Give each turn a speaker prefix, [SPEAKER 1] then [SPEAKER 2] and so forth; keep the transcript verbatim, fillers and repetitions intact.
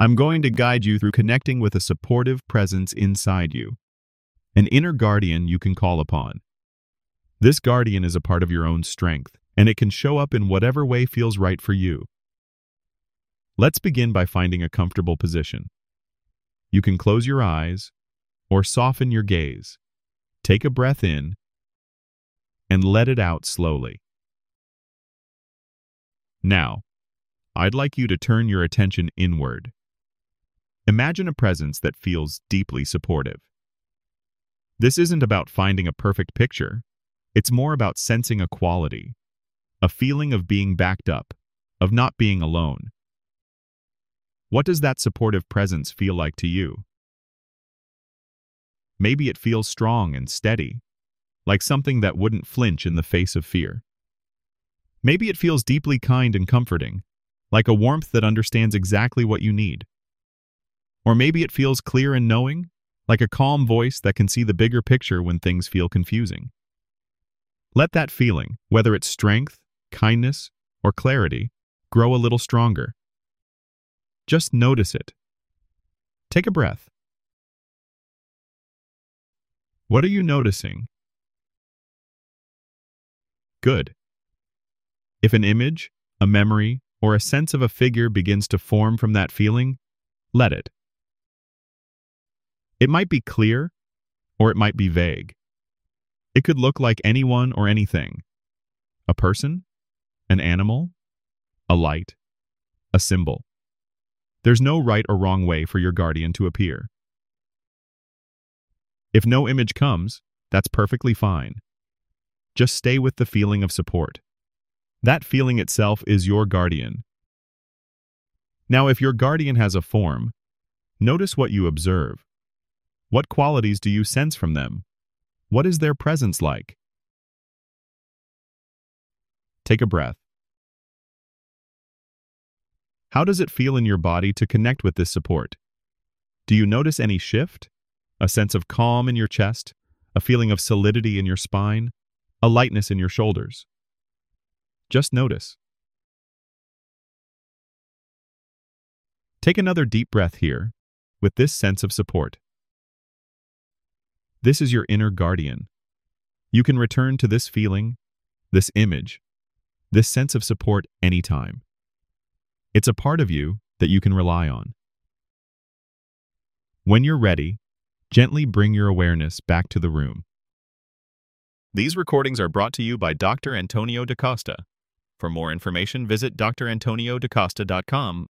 [SPEAKER 1] I'm going to guide you through connecting with a supportive presence inside you, an inner guardian you can call upon. This guardian is a part of your own strength, and it can show up in whatever way feels right for you. Let's begin by finding a comfortable position. You can close your eyes or soften your gaze. Take a breath in and let it out slowly. Now, I'd like you to turn your attention inward. Imagine a presence that feels deeply supportive. This isn't about finding a perfect picture. It's more about sensing a quality, a feeling of being backed up, of not being alone. What does that supportive presence feel like to you? Maybe it feels strong and steady, like something that wouldn't flinch in the face of fear. Maybe it feels deeply kind and comforting, like a warmth that understands exactly what you need. Or maybe it feels clear and knowing, like a calm voice that can see the bigger picture when things feel confusing. Let that feeling, whether it's strength, kindness, or clarity, grow a little stronger. Just notice it. Take a breath. What are you noticing? Good. If an image, a memory, or a sense of a figure begins to form from that feeling, let it. It might be clear, or it might be vague. It could look like anyone or anything. A person, an animal, a light, a symbol. There's no right or wrong way for your guardian to appear. If no image comes, that's perfectly fine. Just stay with the feeling of support. That feeling itself is your guardian. Now, if your guardian has a form, notice what you observe. What qualities do you sense from them? What is their presence like? Take a breath. How does it feel in your body to connect with this support? Do you notice any shift? A sense of calm in your chest? A feeling of solidity in your spine? A lightness in your shoulders? Just notice. Take another deep breath here, with this sense of support. This is your inner guardian. You can return to this feeling, this image, this sense of support anytime. It's a part of you that you can rely on. When you're ready, gently bring your awareness back to the room. These recordings are brought to you by Doctor Antonio Da Costa. For more information, visit d r antonio da costa dot com.